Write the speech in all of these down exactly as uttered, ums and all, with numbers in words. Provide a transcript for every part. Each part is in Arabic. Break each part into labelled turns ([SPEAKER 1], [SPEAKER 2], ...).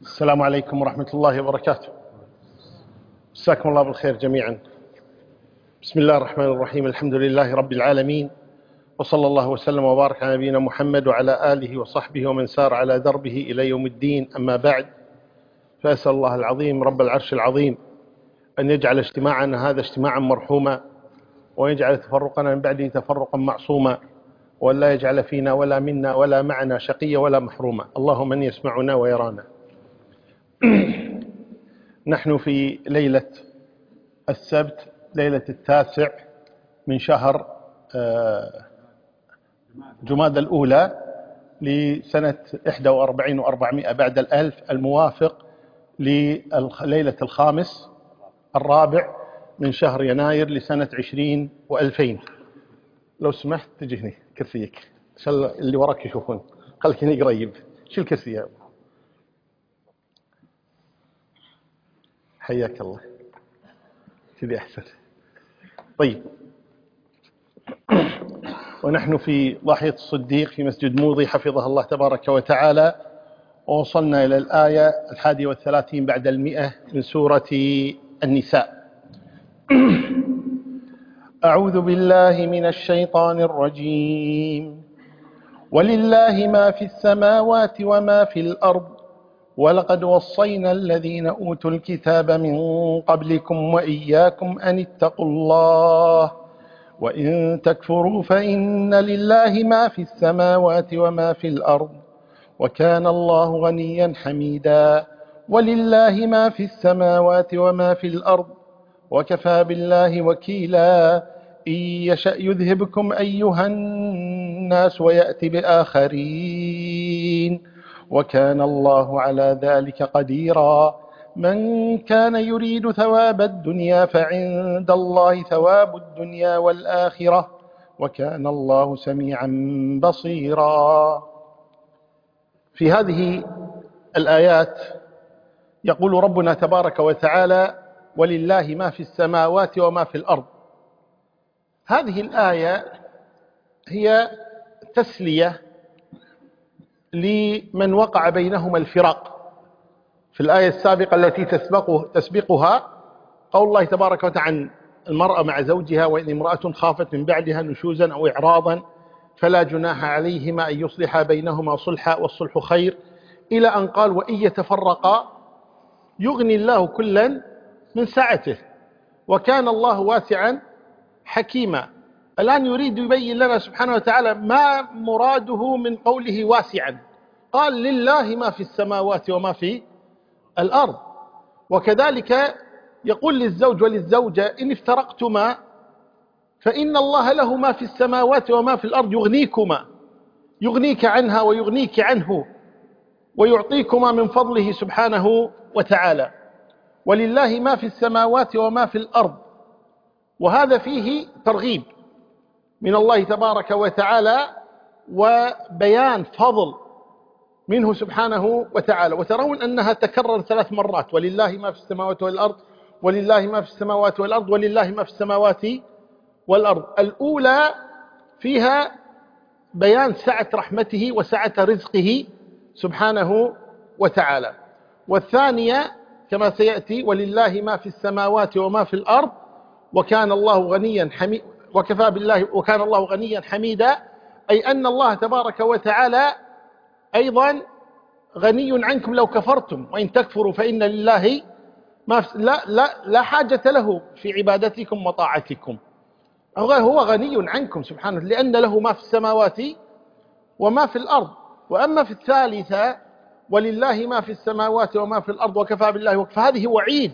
[SPEAKER 1] السلام عليكم ورحمة الله وبركاته. مساكم الله بالخير جميعا. بسم الله الرحمن الرحيم. الحمد لله رب العالمين، وصلى الله وسلم وبارك على نبينا محمد وعلى آله وصحبه ومن سار على دربه إلى يوم الدين. أما بعد، فأسأل الله العظيم رب العرش العظيم أن يجعل اجتماعنا هذا اجتماعا مرحوما، ويجعل تفرقنا من بعده تفرقا معصوما، وأن لا يجعل فينا ولا منا ولا معنا شقيا ولا محروما. اللهم من يسمعنا ويرانا. نحن في ليلة السبت، ليلة التاسع من شهر جمادى الأولى لسنة إحدى وأربعين وأربعمائة بعد الألف، الموافق لليلة الخامس الرابع من شهر يناير لسنة عشرين وألفين. لو سمحت تجهني كرسيك عشان اللي وراك يشوفون. خلك هنا قريب. شيل الكرسي يا أبو. حياك الله. كذي أحسن. طيب، ونحن في ضاحية الصديق في مسجد موضي حفظه الله تبارك وتعالى، ووصلنا إلى الآية الحادية والثلاثين بعد المئة من سورة النساء. أعوذ بالله من الشيطان الرجيم. ولله ما في السماوات وما في الأرض، ولقد وصينا الذين أوتوا الكتاب من قبلكم وإياكم أن اتقوا الله وإن تكفروا فإن لله ما في السماوات وما في الأرض وكان الله غنيا حميدا. ولله ما في السماوات وما في الأرض وكفى بالله وكيلا. إن يشأ يذهبكم أيها الناس ويأتي بآخرين وكان الله على ذلك قديرا. من كان يريد ثواب الدنيا فعند الله ثواب الدنيا والآخرة وكان الله سميعا بصيرا. في هذه الآيات يقول ربنا تبارك وتعالى: ولله ما في السماوات وما في الأرض. هذه الآية هي تسلية لمن وقع بينهما الفراق. في الآية السابقة التي تسبقه تسبقها قول الله تبارك وتعالى عن المرأة مع زوجها: وإن امرأة خافت من بعدها نشوزا أو إعراضا فلا جناح عليهما أن يصلحا بينهما صلحا والصلح خير، إلى أن قال: وإن يتفرقا يغني الله كلا من سعته وكان الله واسعا حكيما. الآن يريد يبين لنا سبحانه وتعالى ما مراده من قوله واسعا. قال: لله ما في السماوات وما في الأرض. وكذلك يقول للزوج وللزوجة: إن افترقتما فإن الله له ما في السماوات وما في الأرض يغنيكما، يغنيك عنها ويغنيك عنه ويعطيكما من فضله سبحانه وتعالى. ولله ما في السماوات وما في الأرض، وهذا فيه ترغيب من الله تبارك وتعالى وبيان فضل منه سبحانه وتعالى. وترون أنها تكرر ثلاث مرات: ولله ما في السماوات والأرض، ولله ما في السماوات والأرض، ولله ما في السماوات والأرض. الأولى فيها بيان سعة رحمته وسعة رزقه سبحانه وتعالى، والثانية كما سيأتي: ولله ما في السماوات وما في الأرض وكان الله غنيا حميدا وكفى بالله وكان الله غنيا حميدا، أي أن الله تبارك وتعالى أيضا غني عنكم لو كفرتم، وإن تكفروا فإن لله ما في لا, لا, لا حاجة له في عبادتكم وطاعتكم. هو غني عنكم سبحانه لأن له ما في السماوات وما في الأرض. وأما في الثالثة: ولله ما في السماوات وما في الأرض وكفى بالله وكفى، هذه وعيد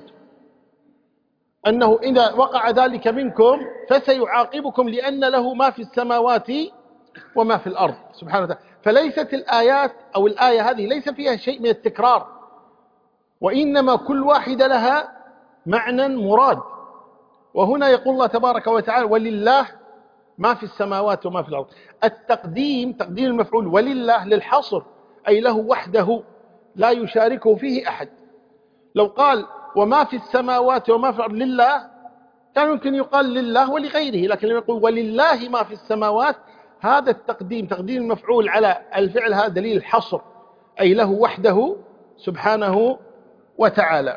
[SPEAKER 1] أنه إذا وقع ذلك منكم فسيعاقبكم لأن له ما في السماوات وما في الأرض سبحانه وتعالى. فليست الآيات أو الآية هذه ليس فيها شيء من التكرار، وإنما كل واحدة لها معنى مراد. وهنا يقول الله تبارك وتعالى: ولله ما في السماوات وما في الأرض. التقديم تقديم المفعول ولله للحصر، أي له وحده لا يشاركه فيه أحد. لو قال وما في السماوات وما في الأرض لله كان يمكن يقال لله ولغيره، لكن لما يقول ولله ما في السماوات، هذا التقديم تقديم المفعول على الفعل هذا دليل الحصر، أي له وحده سبحانه وتعالى.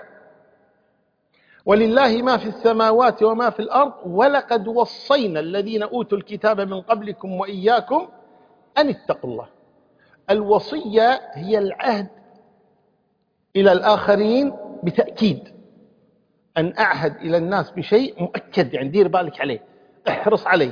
[SPEAKER 1] ولله ما في السماوات وما في الأرض ولقد وصينا الذين أوتوا الكتاب من قبلكم وإياكم أن اتقوا الله. الوصية هي العهد إلى الآخرين بتأكيد، أن أعهد إلى الناس بشيء مؤكد، يعني دير بالك عليه، احرص عليه.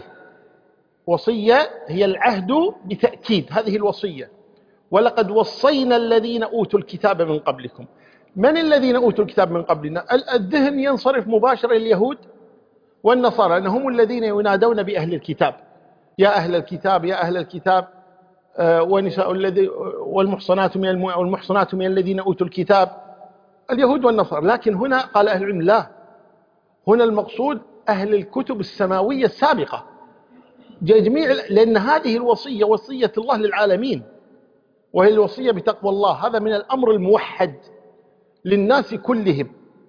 [SPEAKER 1] وصية هي العهد بتأكيد، هذه الوصية. ولقد وصينا الذين أوتوا الكتاب من قبلكم. من الذين أوتوا الكتاب من قبلنا؟ الذهن ينصرف مباشرة لليهود والنصارى، لأنهم الذين ينادون بأهل الكتاب، يا أهل الكتاب يا أهل الكتاب، ونساء الذي والمحصنات من والمحصنات من الذين أوتوا الكتاب، اليهود والنصارى. لكن هنا قال أهل العلم لا، هنا المقصود أهل الكتب السماوية السابقة جميع، لأن هذه الوصية وصية الله للعالمين، وهي الوصية بتقوى الله. هذا من الأمر الموحد للناس كلهم،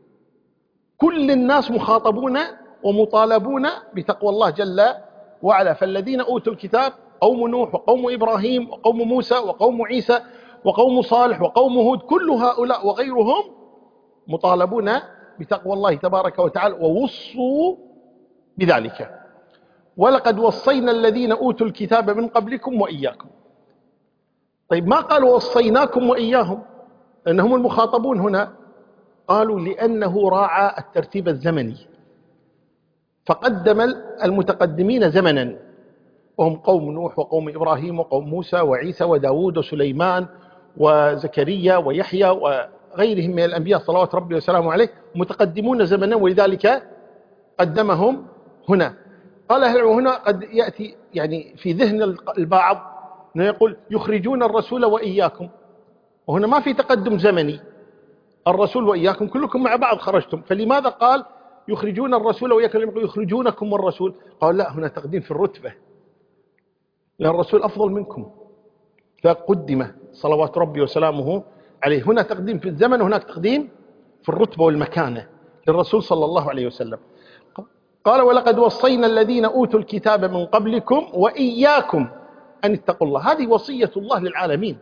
[SPEAKER 1] كل الناس مخاطبون ومطالبون بتقوى الله جل وعلا. فالذين أوتوا الكتاب قوم نوح وقوم إبراهيم وقوم موسى وقوم عيسى وقوم صالح وقوم هود، كل هؤلاء وغيرهم مطالبون بتقوى الله تبارك وتعالى، ووصوا بذلك. ولقد وصينا الذين أوتوا الكتاب من قبلكم وإياكم. طيب ما قالوا وصيناكم وإياهم لأنهم المخاطبون هنا؟ قالوا لأنه راعى الترتيب الزمني، فقدم المتقدمين زمنا، وهم قوم نوح وقوم إبراهيم وقوم موسى وعيسى وداود وسليمان وزكريا ويحيى وغيرهم من الأنبياء صلوات ربي وسلامه عليه، متقدمون زمنا، ولذلك قدمهم هنا. قال أهل العلم هنا قد يأتي يعني في ذهن البعض أنه يقول يخرجون الرسول وإياكم، وهنا ما في تقدم زمني، الرسول وإياكم كلكم مع بعض خرجتم، فلماذا قال يخرجون الرسول وإياكم لم يقل يخرجونكم والرسول؟ قال لا، هنا تقديم في الرتبة، لأن الرسول أفضل منكم فقدم صلوات ربي وسلامه عليه. هنا تقديم في الزمن وهناك تقديم في الرتبة والمكانة للرسول صلى الله عليه وسلم. قال ولقد وصينا الذين أوتوا الكتاب من قبلكم وإياكم أن اتقوا الله. هذه وصية الله للعالمين،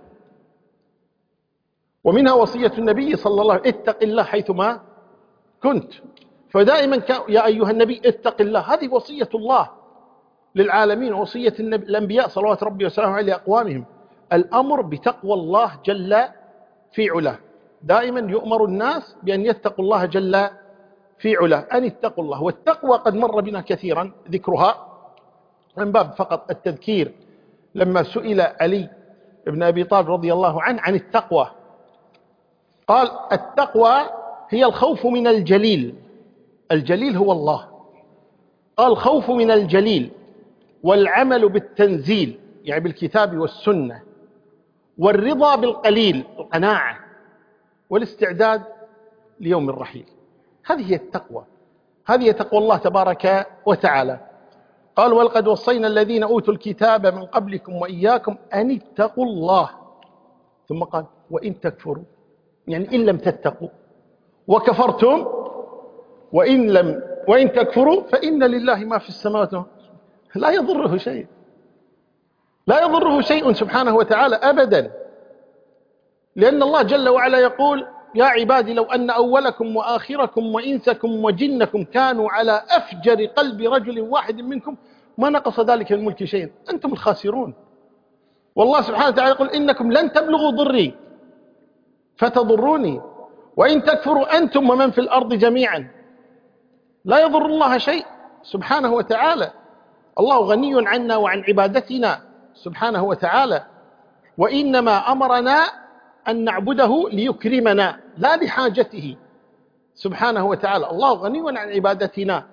[SPEAKER 1] ومنها وصية النبي صلى الله عليه وسلم اتق الله حيثما كنت، فدائما يا أيها النبي اتق الله. هذه وصية الله للعالمين، وصية الأنبياء صلوات ربي وسلامه عليه لأقوامهم، الأمر بتقوى الله جل في علاه. دائما يؤمر الناس بأن يتقوا الله جل في علاه، أن اتقوا الله. والتقوى قد مر بنا كثيرا ذكرها من باب فقط التذكير، لما سئل علي بن أبي طالب رضي الله عنه عن التقوى قال التقوى هي الخوف من الجليل، الجليل هو الله، قال الخوف من الجليل والعمل بالتنزيل يعني بالكتاب والسنة، والرضا بالقليل القناعة، والاستعداد ليوم الرحيل. هذه هي التقوى، هذه هي تقوى الله تبارك وتعالى. قال ولقد وصينا الذين أوتوا الكتاب من قبلكم وإياكم أن اتقوا الله، ثم قال وإن تكفروا يعني إن لم تتقوا وكفرتم، وإن لم وإن تكفروا فإن لله ما في السماوات، لا يضره شيء، لا يضره شيء سبحانه وتعالى أبدا، لأن الله جل وعلا يقول يا عبادي لو أن أولكم وآخركم وإنسكم وجنكم كانوا على أفجر قلب رجل واحد منكم ما نقص ذلك من الملك شيئا، أنتم الخاسرون. والله سبحانه وتعالى يقول إنكم لن تبلغوا ضري فتضروني وإن تكفروا أنتم ومن في الأرض جميعا لا يضر الله شيء سبحانه وتعالى. الله غني عنا وعن عبادتنا سبحانه وتعالى، وإنما أمرنا أن نعبده ليكرمنا لا لحاجته سبحانه وتعالى. الله غني عن عبادتنا،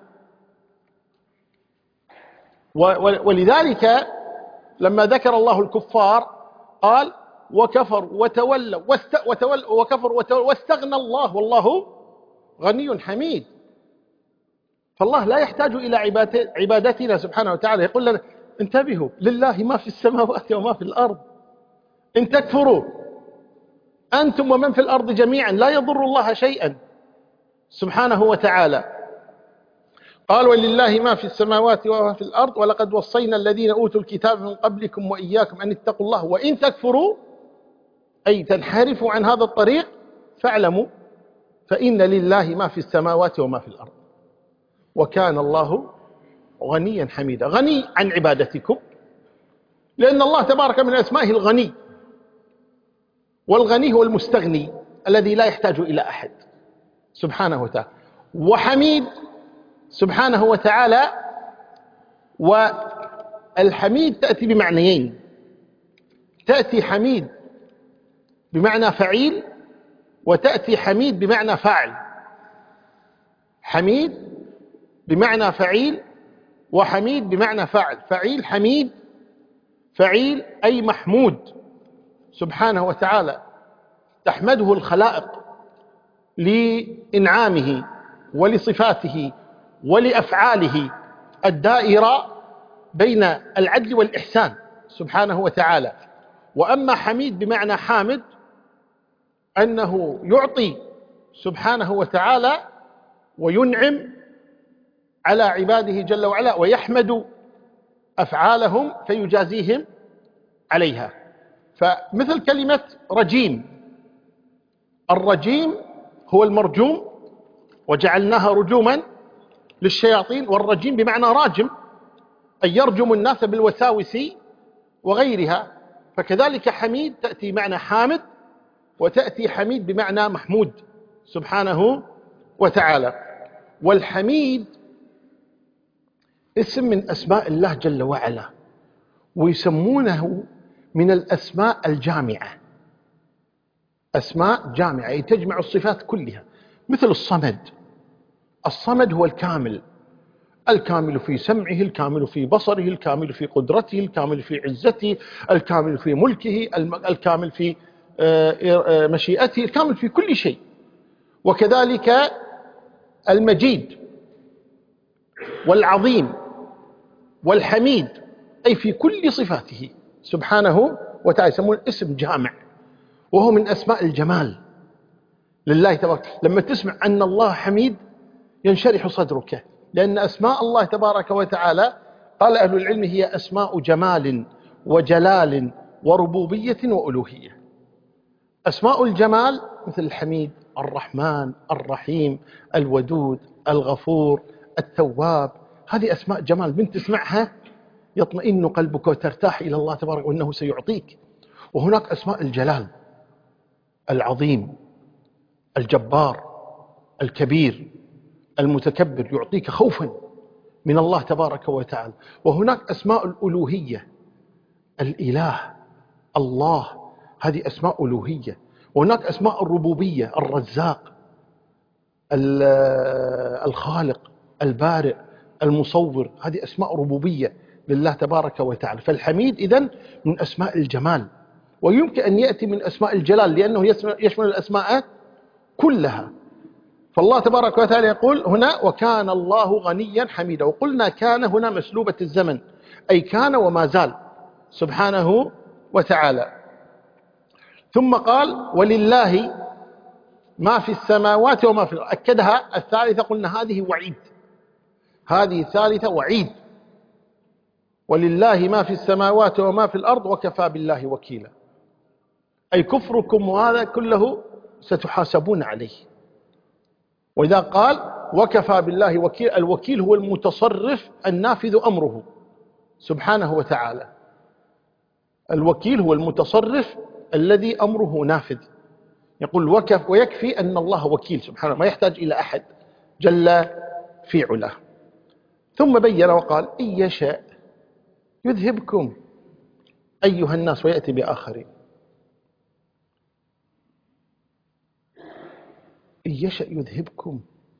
[SPEAKER 1] ولذلك لما ذكر الله الكفار قال وكفر وتولوا وتول وكفر وتول واستغنى الله والله غني حميد. فالله لا يحتاج إلى عبادتنا سبحانه وتعالى، يقول لنا انتبهوا لله ما في السماوات وما في الأرض، إن تكفروا أنتم ومن في الأرض جميعا لا يضر الله شيئا سبحانه وتعالى. قال ولله ما في السماوات وما في الأرض ولقد وصينا الذين أوتوا الكتاب من قبلكم وإياكم أن اتقوا الله وإن تكفروا أي تنحرفوا عن هذا الطريق فاعلموا فإن لله ما في السماوات وما في الأرض وكان الله غنيا حميدا. غني عن عبادتكم، لأن الله تبارك من أسمائه الغني، والغني هو المستغني الذي لا يحتاج إلى أحد سبحانه وتعالى. وحميد سبحانه وتعالى، والحميد تأتي بمعنيين، تأتي حميد بمعنى فعيل، وتأتي حميد بمعنى فاعل. حميد بمعنى فعيل، وحميد بمعنى فاعل. فعيل حميد، فعيل أي محمود سبحانه وتعالى، تحمده الخلائق لإنعامه ولصفاته ولأفعاله الدائرة بين العدل والإحسان سبحانه وتعالى. وأما حميد بمعنى حامد، أنه يعطي سبحانه وتعالى وينعم على عباده جل وعلا، ويحمد أفعالهم فيجازيهم عليها. فمثل كلمة رجيم، الرجيم هو المرجوم، وجعلناها رجوما للشياطين، والرجيم بمعنى راجم، أي يرجم الناس بالوساوس وغيرها. فكذلك حميد تأتي معنى حامد، وتأتي حميد بمعنى محمود سبحانه وتعالى. والحميد اسم من أسماء الله جل وعلا، ويسمونه من الأسماء الجامعة، أسماء جامعة أي تجمع الصفات كلها. مثل الصمد، الصمد هو الكامل، الكامل في سمعه، الكامل في بصره، الكامل في قدرته، الكامل في عزته، الكامل في ملكه، الكامل في مشيئته، الكامل في كل شيء. وكذلك المجيد والعظيم والحميد، أي في كل صفاته سبحانه وتعالى، يسمون اسم جامع، وهو من أسماء الجمال لله تبارك. لما تسمع أن الله حميد ينشرح صدرك، لأن أسماء الله تبارك وتعالى قال أهل العلم هي أسماء جمال وجلال وربوبية وألوهية. أسماء الجمال مثل الحميد، الرحمن، الرحيم، الودود، الغفور، التواب، هذه أسماء جمال، من تسمعها يطمئن قلبك وترتاح إلى الله تبارك وأنه سيعطيك. وهناك أسماء الجلال، العظيم، الجبار، الكبير، المتكبر، يعطيك خوفا من الله تبارك وتعالى. وهناك أسماء الألوهية، الإله، الله، هذه أسماء ألوهية. وهناك أسماء الربوبية، الرزاق، الخالق، البارئ، المصور، هذه أسماء ربوبية لله تبارك وتعالى. فالحميد إذن من أسماء الجمال، ويمكن أن يأتي من أسماء الجلال، لأنه يشمل الأسماء كلها. فالله تبارك وتعالى يقول هنا وكان الله غنيا حميدا. وقلنا كان هنا مسلوبة الزمن، أي كان وما زال سبحانه وتعالى. ثم قال ولله ما في السماوات وما في الأرض، أكدها الثالثة، قلنا هذه وعيد، هذه ثالثة وعيد. ولله ما في السماوات وما في الأرض وكفى بالله وكيلا، أي كفركم وهذا كله ستحاسبون عليه. وإذا قال وكفى بالله وكيلا، الوكيل هو المتصرف النافذ أمره سبحانه وتعالى. الوكيل هو المتصرف الذي أمره نافذ. يقول وكف، ويكفي أن الله وكيل سبحانه، ما يحتاج إلى أحد جل في علاه. ثم بين وقال إن يشاء يذهبكم أيها الناس ويأتي بآخرين. إن يشاء يذهبكم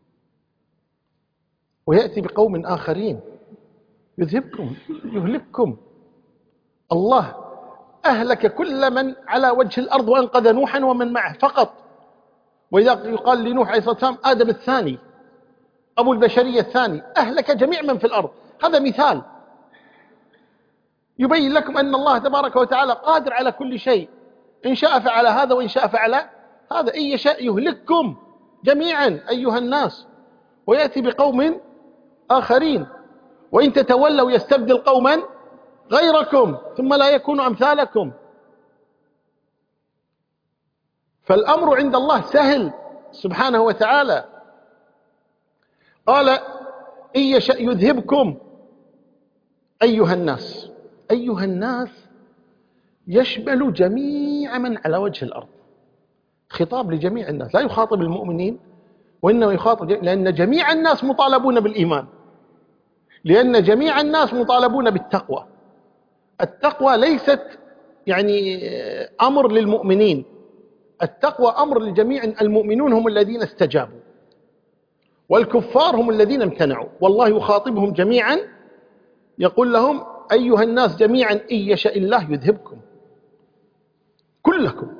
[SPEAKER 1] ويأتي بقوم آخرين. يذهبكم، يهلككم. الله أهلك كل من على وجه الأرض وأنقذ نوحا ومن معه فقط. وإذا يقال لنوح عليه الصلاة والسلام آدم الثاني، أبو البشرية الثاني، أهلك جميع من في الأرض. هذا مثال يبين لكم أن الله تبارك وتعالى قادر على كل شيء، إن شاء فعل هذا وإن شاء فعل هذا. إن يشاء يهلككم جميعا أيها الناس ويأتي بقوم آخرين، وإن تتولوا يستبدل قوما غيركم ثم لا يكونوا أمثالكم. فالأمر عند الله سهل سبحانه وتعالى. قال إن يشأ يذهبكم أيها الناس. أيها الناس يشمل جميع من على وجه الأرض، خطاب لجميع الناس، لا يخاطب المؤمنين وإنما يخاطب جميع، لأن جميع الناس مطالبون بالإيمان، لأن جميع الناس مطالبون بالتقوى. التقوى ليست يعني أمر للمؤمنين، التقوى أمر للجميع. المؤمنون هم الذين استجابوا والكفار هم الذين امتنعوا، والله يخاطبهم جميعا يقول لهم أيها الناس جميعا إن يشاء الله يذهبكم كلكم،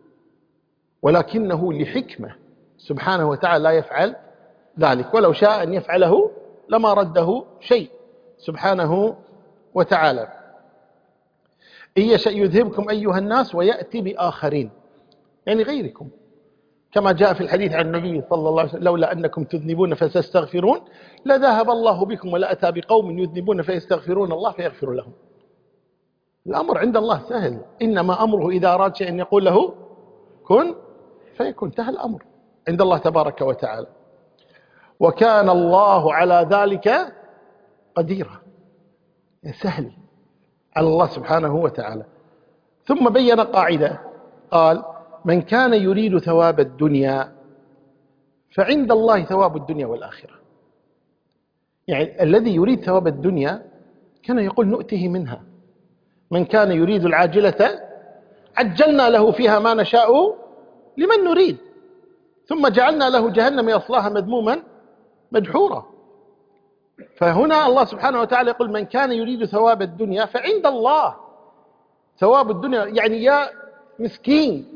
[SPEAKER 1] ولكنه لحكمة سبحانه وتعالى لا يفعل ذلك، ولو شاء أن يفعله لما رده شيء سبحانه وتعالى. إن يشاء يذهبكم أيها الناس ويأتي بآخرين، يعني غيركم، كما جاء في الحديث عن النبي صلى الله عليه وسلم لولا أنكم تذنبون فستستغفرون لذهب الله بكم ولأتى بقوم يذنبون فيستغفرون الله فيغفر لهم. الأمر عند الله سهل، إنما أمره إذا أراد شيئا يقول له كن فيكون، انتهى الأمر عند الله تبارك وتعالى. وكان الله على ذلك قديرا، سهل على الله سبحانه وتعالى. ثم بين قاعدة قال من كان يريد ثواب الدنيا فعند الله ثواب الدنيا والآخرة. يعني الذي يريد ثواب الدنيا كان يقول نؤته منها، من كان يريد العاجلة عجلنا له فيها ما نشاء لمن نريد ثم جعلنا له جهنم يصلاها مذموما مدحورا. فهنا الله سبحانه وتعالى يقول من كان يريد ثواب الدنيا فعند الله ثواب الدنيا. يعني يا مسكين،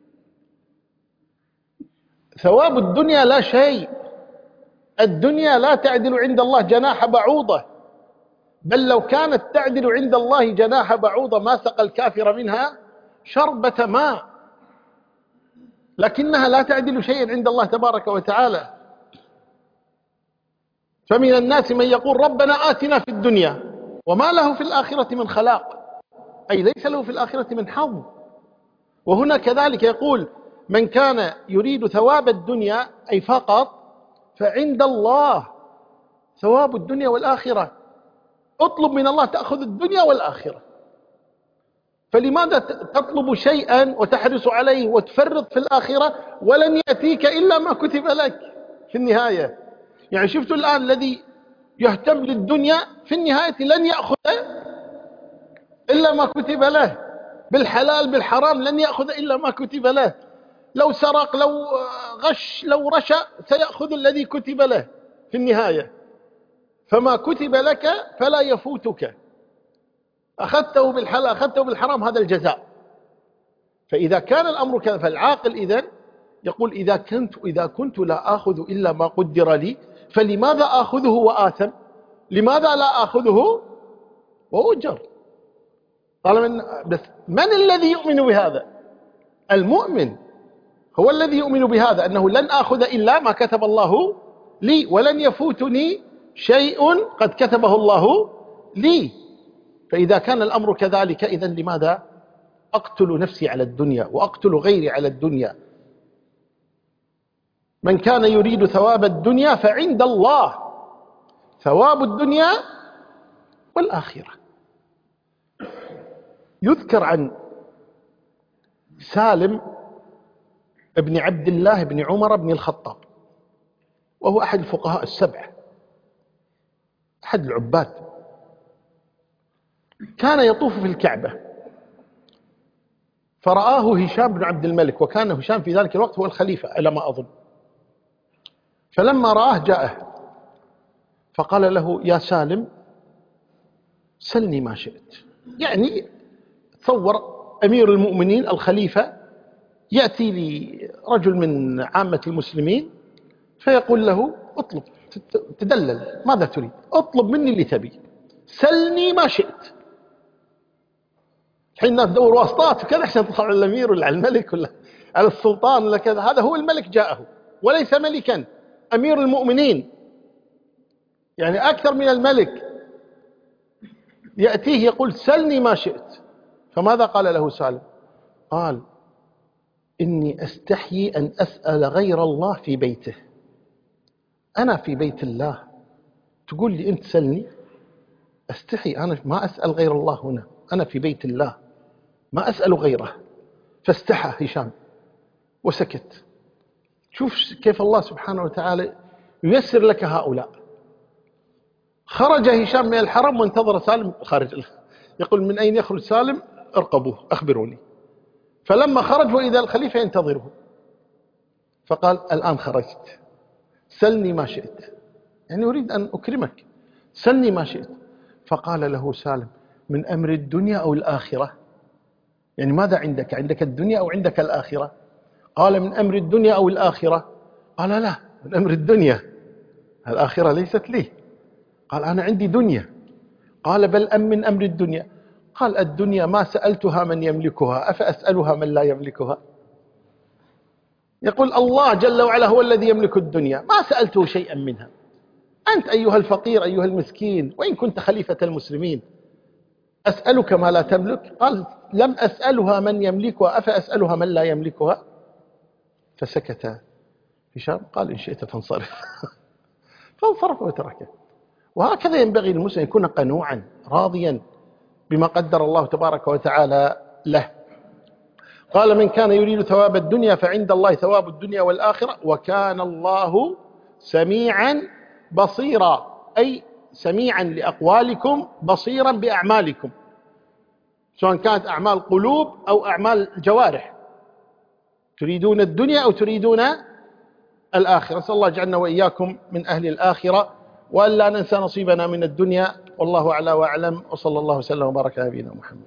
[SPEAKER 1] ثواب الدنيا لا شيء، الدنيا لا تعدل عند الله جناح بعوضة، بل لو كانت تعدل عند الله جناح بعوضة ما سقى الكافر منها شربة ماء، لكنها لا تعدل شيئا عند الله تبارك وتعالى. فمن الناس من يقول ربنا آتنا في الدنيا وما له في الآخرة من خلاق، أي ليس له في الآخرة من حظ. وهنا كذلك يقول من كان يريد ثواب الدنيا أي فقط فعند الله ثواب الدنيا والآخرة. اطلب من الله تأخذ الدنيا والآخرة، فلماذا تطلب شيئا وتحرص عليه وتفرط في الآخرة ولن يأتيك إلا ما كتب لك في النهاية؟ يعني شفتوا الآن الذي يهتم للدنيا في النهاية لن يأخذ إلا ما كتب له، بالحلال بالحرام لن يأخذ إلا ما كتب له، لو سرق لو غش لو رشى سيأخذ الذي كتب له في النهاية، فما كتب لك فلا يفوتك، أخذته بالحلال أخذته بالحرام هذا الجزاء. فإذا كان الأمر كذا فالعاقل إذن يقول إذا كنت إذا كنت لا آخذ إلا ما قدر لي فلماذا آخذه وآثم؟ لماذا لا آخذه وأجر؟ طالما بس من الذي يؤمن بهذا؟ المؤمن هو الذي يؤمن بهذا، أنه لن آخذ إلا ما كتب الله لي ولن يفوتني شيء قد كتبه الله لي. فإذا كان الأمر كذلك إذن لماذا أقتل نفسي على الدنيا وأقتل غيري على الدنيا؟ من كان يريد ثواب الدنيا فعند الله ثواب الدنيا والآخرة. يذكر عن سالم ابن عبد الله بن عمر بن الخطاب، وهو أحد الفقهاء السبعة، أحد العباد، كان يطوف في الكعبة فرآه هشام بن عبد الملك، وكان هشام في ذلك الوقت هو الخليفة على ما أظن. فلما رآه جاءه فقال له يا سالم سلني ما شئت. يعني تصور أمير المؤمنين الخليفة يأتي لرجل من عامة المسلمين فيقول له اطلب، تدلل، ماذا تريد؟ اطلب مني اللي تبي، سلني ما شئت. الحين الناس تدور واسطات وكذا عشان تطلع على الأمير ولا على الملك ولا على السلطان ولا كذا، هذا هو الملك جاءه وليس ملكا، أمير المؤمنين يعني أكثر من الملك، يأتيه يقول سلني ما شئت. فماذا قال له سالم؟ قال إني أستحيي أن أسأل غير الله في بيته. أنا في بيت الله تقول لي أنت سلني؟ أستحي، أنا ما أسأل غير الله هنا، أنا في بيت الله ما أسأل غيره. فاستحى هشام وسكت. شوف كيف الله سبحانه وتعالى ييسر لك هؤلاء. خرج هشام من الحرم وانتظر سالم خارج. يقول من أين يخرج سالم؟ ارقبوه أخبروني. فلما خرج وإذا الخليفة ينتظره، فقال الآن خرجت، سلني ما شئت، يعني أريد أن أكرمك، سلني ما شئت. فقال له سالم من أمر الدنيا أو الآخرة؟ يعني ماذا عندك؟ عندك الدنيا أو عندك الآخرة؟ قال من أمر الدنيا أو الآخرة؟ قال لا، من أمر الدنيا، الآخرة ليست لي. قال أنا عندي دنيا. قال بل أم من أمر الدنيا؟ قال الدنيا ما سألتها من يملكها، أفأسألها من لا يملكها؟ يقول الله جل وعلا هو الذي يملك الدنيا، ما سألته شيئا منها. أنت أيها الفقير أيها المسكين وإن كنت خليفة المسلمين أسألك ما لا تملك؟ قال لم أسألها من يملكها، أفأسألها من لا يملكها؟ فسكت هشام. قال إن شئت فانصرف. فانصرف وتركه. وهكذا ينبغي للمسلم يكون قنوعا راضيا بما قدر الله تبارك وتعالى له. قال من كان يريد ثواب الدنيا فعند الله ثواب الدنيا والآخرة وكان الله سميعا بصيرا، أي سميعا لأقوالكم بصيرا بأعمالكم، سواء كانت أعمال قلوب أو أعمال جوارح، تريدون الدنيا أو تريدون الآخرة. نسأل الله يجعلنا وإياكم من أهل الآخرة، وأن لا ننسى نصيبنا من الدنيا. والله أعلى وأعلم، وصلى الله وسلم وبارك على نبينا محمد.